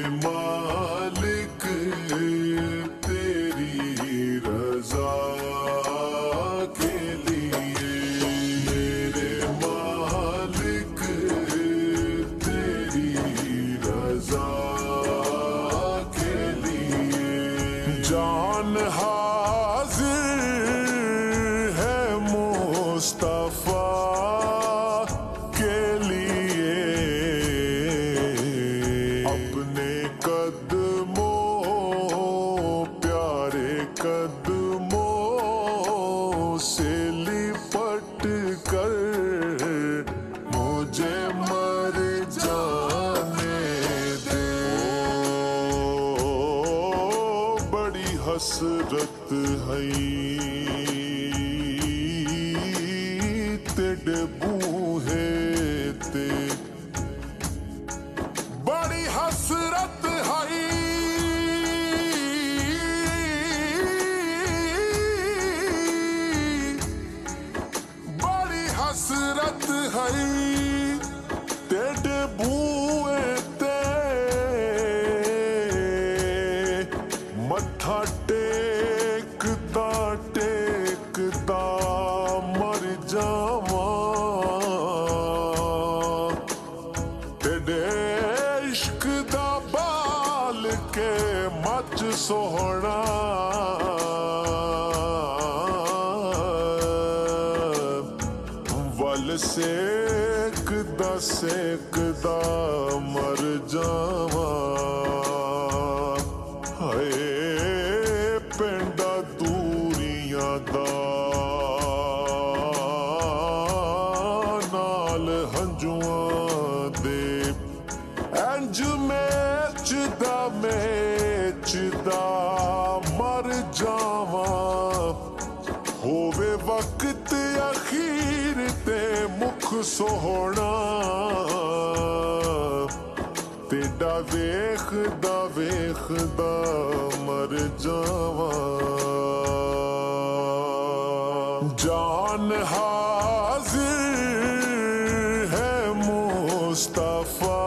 مالک تیری رضا کے لیے، میرے مالک تیری رضا کے لیے، جان حاضر ہے مصطفیٰ کے لیے، اپنے قدموں پیارے قدموں سے لپٹ کر مجھے مر جانے دے، بڑی حسرت ہے تیرے بوہے تے، بڑی حسرت ہے بڑی حسرت ہے تیرے بوئے تے، متھا ٹیکتا ٹیکتا مر جاواں، تیرے عشق دا بال کے مچ سوہنا، ول سیکدا سیکدا مر جاواں، ہائے پنڈا دوریاں دا نال ہنجواں دے، انج میچدا مر جاواں، ہووے وقت اخیر تے مکھ سوہنا، تیڈا ویکھدا ویکھدا مر جاواں، جان حاضر ہے مصطفیٰ